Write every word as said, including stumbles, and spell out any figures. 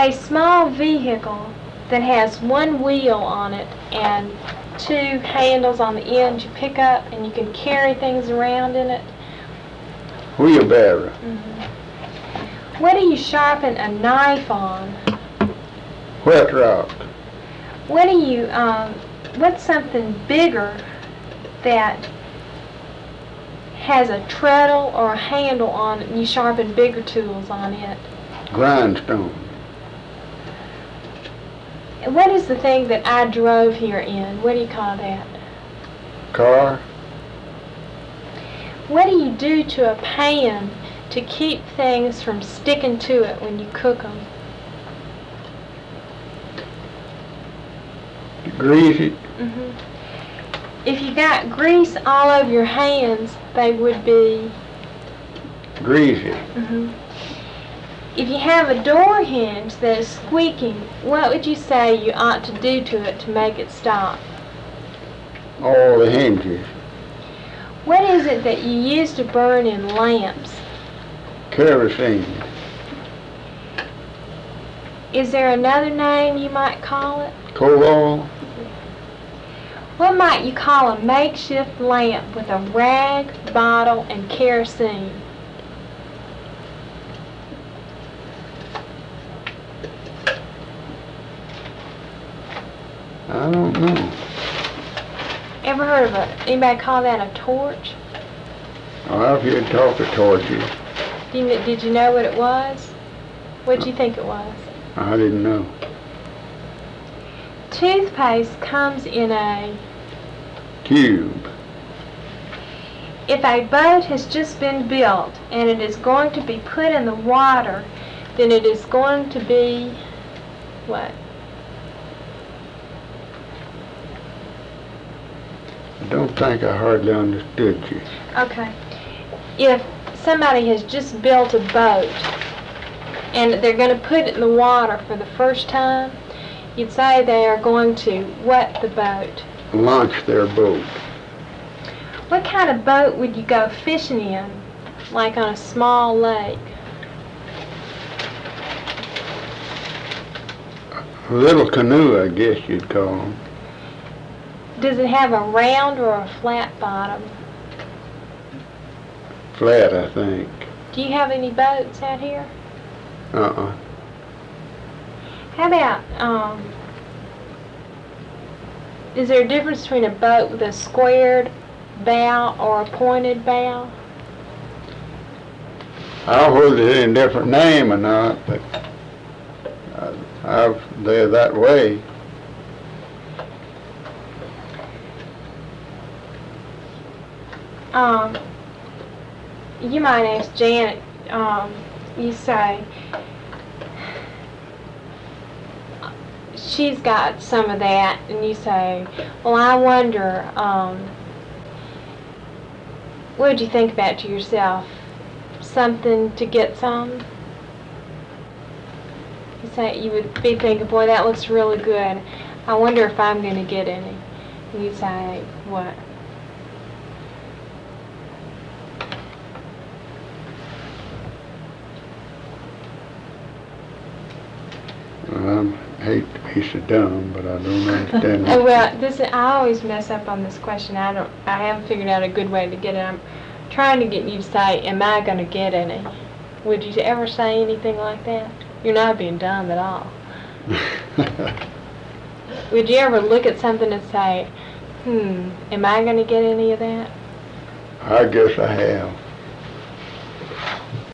A small vehicle that has one wheel on it and two handles on the end you pick up and you can carry things around in it. Wheelbarrow. Mm-hmm. What do you sharpen a knife on? Whet rock. What do you, um, what's something bigger that has a treadle or a handle on it and you sharpen bigger tools on it? Grindstone. What is the thing that I drove here in? What do you call that? Car. What do you do to a pan to keep things from sticking to it when you cook them? Grease it. Mm-hmm. If you got grease all over your hands, they would be greasy. Mm-hmm. If you have a door hinge that is squeaking, what would you say you ought to do to it to make it stop? All the hinges. What is it that you use to burn in lamps? Kerosene. Is there another name you might call it? Coal oil. What might you call a makeshift lamp with a rag, bottle, and kerosene? I don't know. Ever heard of a, anybody call that a torch? Oh, I've heard talk of torches. Did you, did you know what it was? What did you think it was? I didn't know. Toothpaste comes in a tube. If a boat has just been built and it is going to be put in the water, then it is going to be what? I don't think I hardly understood you. Okay. If somebody has just built a boat and they're going to put it in the water for the first time, you'd say they are going to wet the boat. Launch their boat. What kind of boat would you go fishing in, like on a small lake? A little canoe, I guess you'd call them. Does it have a round or a flat bottom? Flat, I think. Do you have any boats out here? Uh-uh. How about, um, is there a difference between a boat with a squared bow or a pointed bow? I don't know whether it's a different name or not, but I, I've, they're that way. Um, you might ask Janet, um, you say, she's got some of that, and you say, well, I wonder, um, what would you think about to yourself? Something to get some? You say, you would be thinking, boy, that looks really good. I wonder if I'm going to get any. And you say, what? Well, I hate to be so dumb, but I don't understand. Oh, well, this is, I always mess up on this question. I don't. I haven't figured out a good way to get it. I'm trying to get you to say, "Am I going to get any?" Would you ever say anything like that? You're not being dumb at all. Would you ever look at something and say, "Hmm, am I going to get any of that?" I guess I have.